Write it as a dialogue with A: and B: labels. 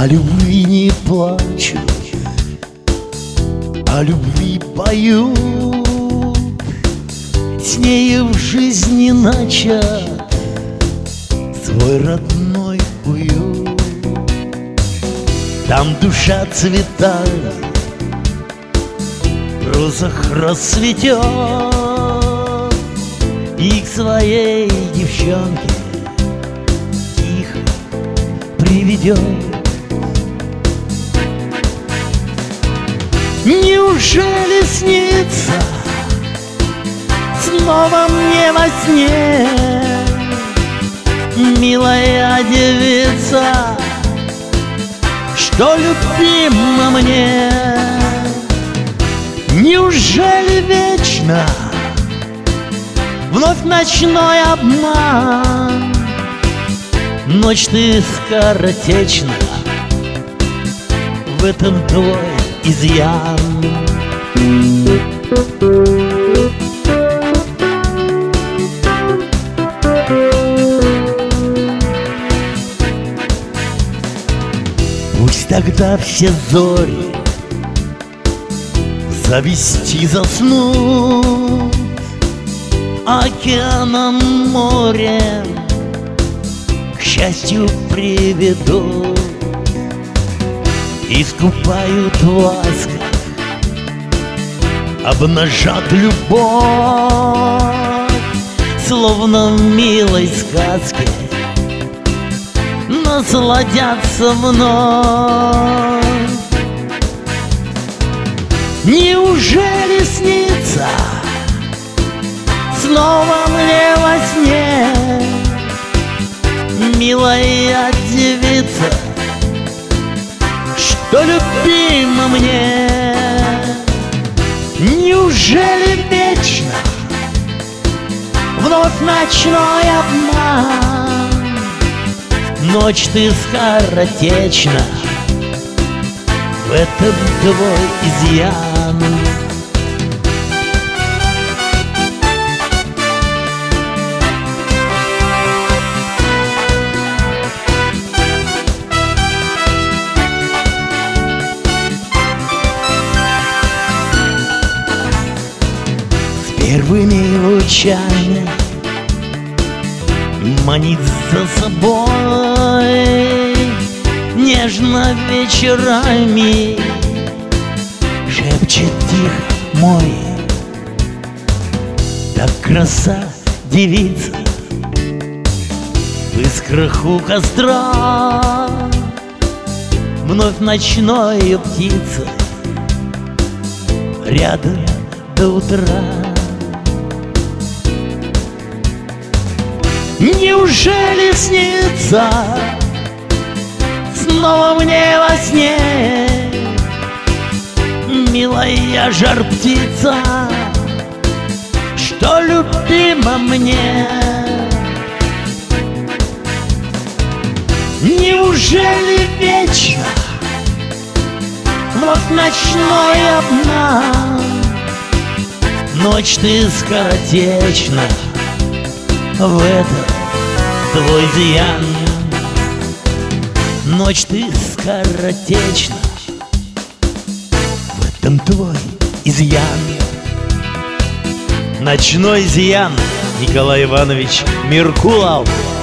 A: О любви не плачу, о любви пою, с нею в жизни начат свой родной уют. Там душа цветает, в розах расцветет, и к своей девчонке тихо приведет. Неужели снится снова мне во сне милая девица, что любима мне? Неужели вечно вновь ночной обман? Ночь ты скоротечна, в этом твой изъян. Пусть тогда все зори завести заснут, океаном, морем к счастью приведут. Искупают в ласках, обнажат любовь, словно в милой сказке насладятся мной. Неужели снится снова мне во сне милая девица, что любима мне? Неужели вечно вновь ночной обман? Ночь ты скоротечна, в этом твой изъян. Первыми лучами манит за собой, нежно вечерами шепчет тихо мой. Так краса девица в искрах у костра, вновь ночной птица рядом до утра. Неужели снится снова мне во сне милая жар-птица, что любима мне? Неужели вечно вновь ночной обман? Ночь ты скоротечна, в этом твой изъян. Ночь ты скоротечна, в этом твой изъян. Ночной изъян. Николай Иванович Меркулов.